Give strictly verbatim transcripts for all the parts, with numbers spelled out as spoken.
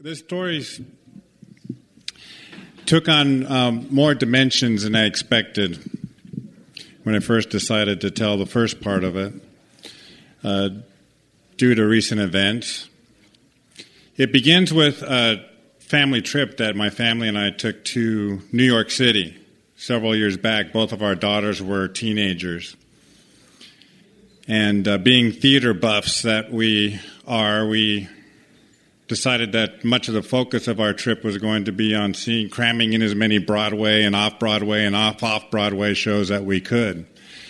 This story took on um, more dimensions than I expected when I first decided to tell the first part of it, uh, due to recent events. It begins with a family trip that my family and I took to New York City several years back. Both of our daughters were teenagers. And uh, being theater buffs that we are, we decided that much of the focus of our trip was going to be on seeing, cramming in as many Broadway and off-Broadway and off-off-Broadway shows that we could.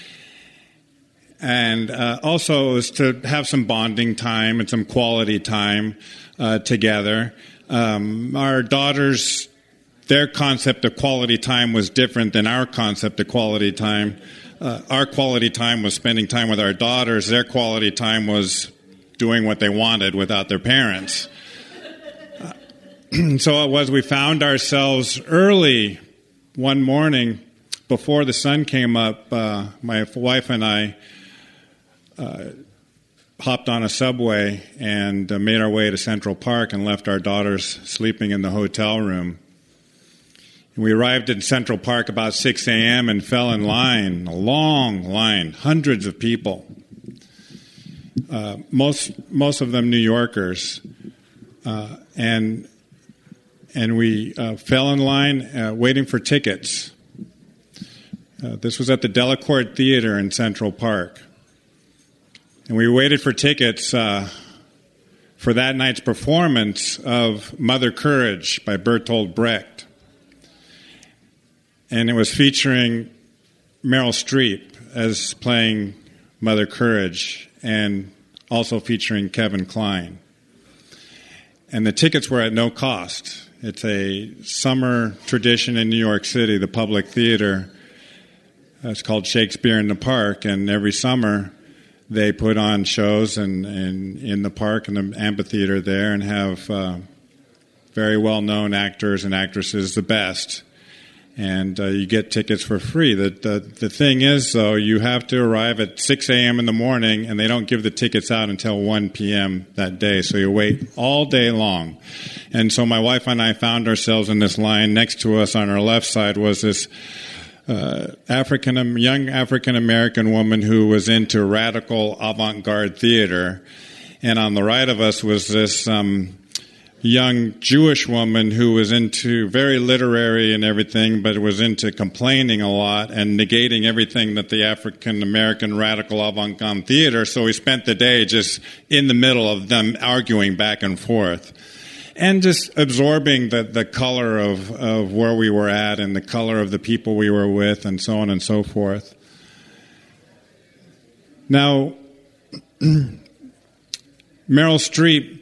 And uh, also it was to have some bonding time and some quality time uh, together. Um, our daughters, their concept of quality time was different than our concept of quality time. Uh, our quality time was spending time with our daughters. Their quality time was doing what they wanted without their parents. Uh, so it was we found ourselves early one morning before the sun came up. Uh, my wife and I uh, hopped on a subway and uh, made our way to Central Park and left our daughters sleeping in the hotel room. We arrived in Central Park about six a.m. and fell in line, a long line, hundreds of people, uh, most most of them New Yorkers, uh, and and we uh, fell in line uh, waiting for tickets. Uh, this was at the Delacorte Theater in Central Park, and we waited for tickets uh, for that night's performance of Mother Courage by Bertolt Brecht. And it was featuring Meryl Streep as playing Mother Courage and also featuring Kevin Kline. And the tickets were at no cost. It's a summer tradition in New York City, the Public Theater. It's called Shakespeare in the Park, and every summer they put on shows and, and in the park and the amphitheater there and have uh, very well-known actors and actresses, the best. And uh, you get tickets for free. The, the the thing is, though, you have to arrive at six a.m. in the morning, and they don't give the tickets out until one p.m. that day. So you wait all day long. And so my wife and I found ourselves in this line. Next to us on our left side was this uh, African young African-American woman who was into radical avant-garde theater. And on the right of us was this Um, young Jewish woman who was into very literary and everything, but was into complaining a lot and negating everything that the African-American radical avant-garde theater. So we spent the day just in the middle of them arguing back and forth and just absorbing the, the color of, of where we were at and the color of the people we were with and so on and so forth. Now, Meryl Streep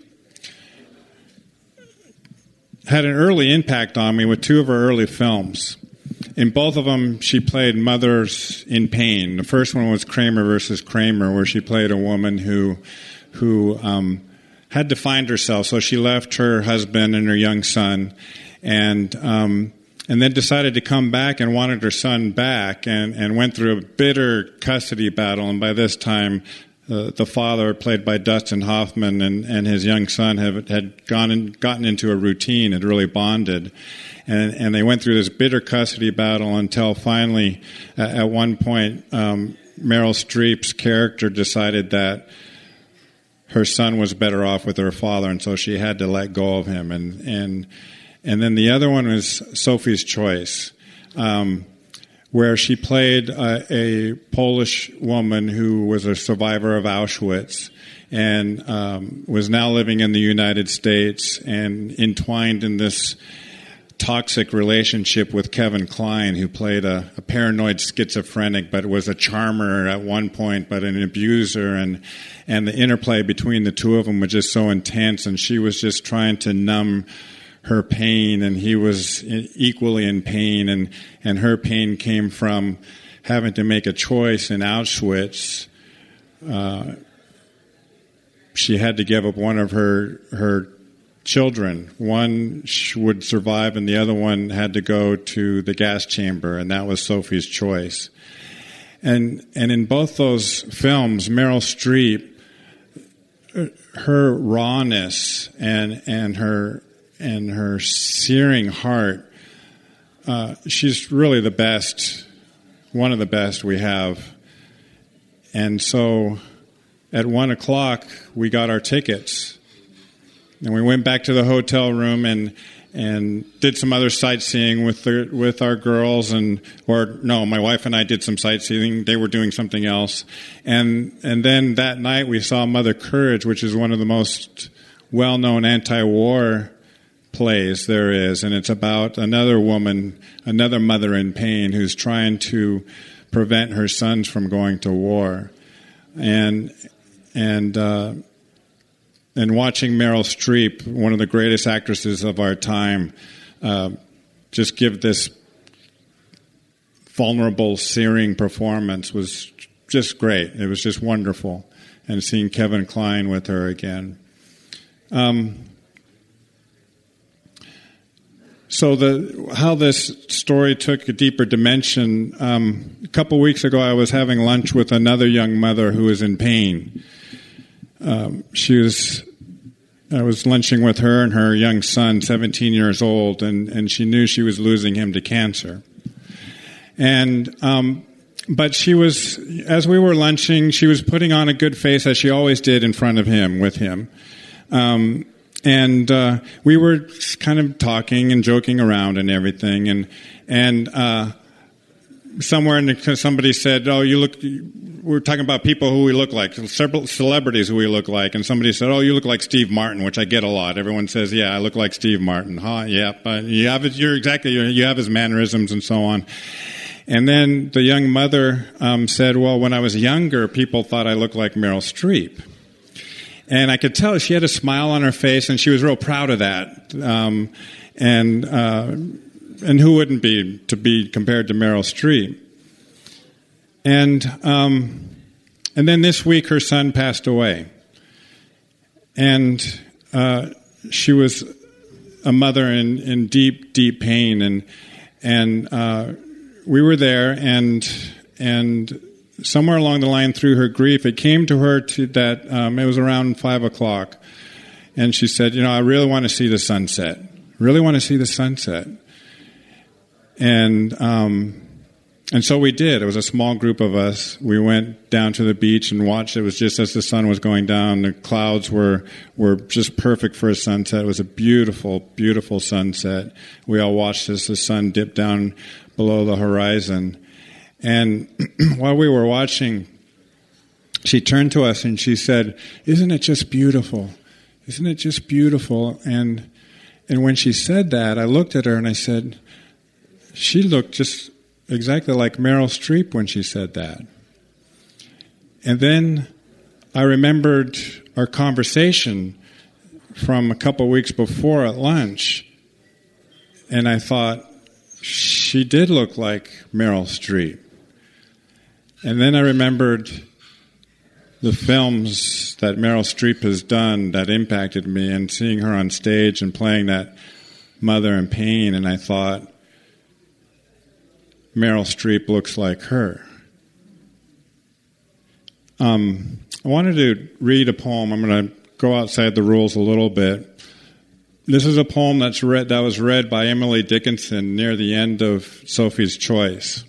had an early impact on me with two of her early films. In both of them, she played mothers in pain. The first one was Kramer versus Kramer, where she played a woman who who um, had to find herself. So she left her husband and her young son, and um, and then decided to come back and wanted her son back, and, and went through a bitter custody battle. And by this time, Uh, the father, played by Dustin Hoffman, and, and his young son have, had gone in, gotten into a routine, had really bonded. And, and they went through this bitter custody battle until finally, uh, at one point, um, Meryl Streep's character decided that her son was better off with her father, and so she had to let go of him. And and, and then the other one was Sophie's Choice, Um where she played a, a Polish woman who was a survivor of Auschwitz and um, was now living in the United States and entwined in this toxic relationship with Kevin Kline, who played a, a paranoid schizophrenic but was a charmer at one point but an abuser. And, and the interplay between the two of them was just so intense, and she was just trying to numb her pain, and he was equally in pain, and, and her pain came from having to make a choice in Auschwitz. Uh, she had to give up one of her her children. One would survive, and the other one had to go to the gas chamber, and that was Sophie's Choice. And and in both those films, Meryl Streep, her rawness and and her and her searing heart. Uh, she's really the best, one of the best we have. And so at one o'clock, we got our tickets. And we went back to the hotel room and and did some other sightseeing with the, with our girls, and or no, my wife and I did some sightseeing. They were doing something else, and and then that night we saw Mother Courage, which is one of the most well-known anti-war plays there is, and it's about another woman, another mother in pain who's trying to prevent her sons from going to war, and and. Uh, And watching Meryl Streep, one of the greatest actresses of our time, uh, just give this vulnerable, searing performance was just great. It was just wonderful. And seeing Kevin Kline with her again. Um, so the how this story took a deeper dimension, um, a couple weeks ago I was having lunch with another young mother who was in pain. Um, she was, I was lunching with her and her young son, seventeen years old, and, and she knew she was losing him to cancer. And, um, but she was, as we were lunching, she was putting on a good face, as she always did in front of him, with him. Um, and, uh, we were kind of talking and joking around and everything, and, and, uh, somewhere in the, somebody said, oh, you look, we're talking about people who we look like, several celebrities who we look like, and somebody said, oh, you look like Steve Martin, which I get a lot. Everyone says, yeah, I look like Steve Martin. Huh? Yeah, but you have it, you're exactly, you have his mannerisms and so on. And then the young mother um, said, well, when I was younger, people thought I looked like Meryl Streep. And I could tell she had a smile on her face, and she was real proud of that. Um, and, uh, And who wouldn't be to be compared to Meryl Streep? And um, and then this week her son passed away, and uh, she was a mother in, in deep, deep pain, and and uh, we were there, and and somewhere along the line through her grief, it came to her to that um, it was around five o'clock, and she said, you know, I really want to see the sunset. Really want to see the sunset. And um, and so we did. It was a small group of us. We went down to the beach and watched. It was just as the sun was going down. The clouds were were just perfect for a sunset. It was a beautiful, beautiful sunset. We all watched as the sun dipped down below the horizon. And while we were watching, she turned to us and she said, "Isn't it just beautiful? Isn't it just beautiful?" And and when she said that, I looked at her and I said, she looked just exactly like Meryl Streep when she said that. And then I remembered our conversation from a couple weeks before at lunch, and I thought, she did look like Meryl Streep. And then I remembered the films that Meryl Streep has done that impacted me, and seeing her on stage and playing that mother in pain, and I thought, Meryl Streep looks like her. Um, I wanted to read a poem. I'm going to go outside the rules a little bit. This is a poem that's read, that was read by Emily Dickinson near the end of Sophie's Choice.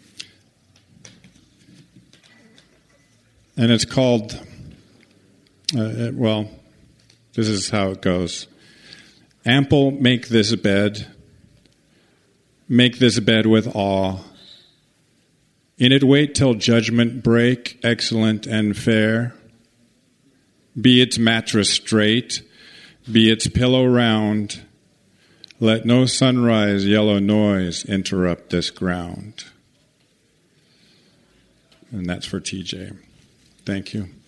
And it's called, uh, well, this is how it goes. Ample make this bed. Make this bed with awe. In it wait till judgment break, excellent and fair. Be its mattress straight, be its pillow round. Let no sunrise yellow noise interrupt this ground. And that's for T J. Thank you.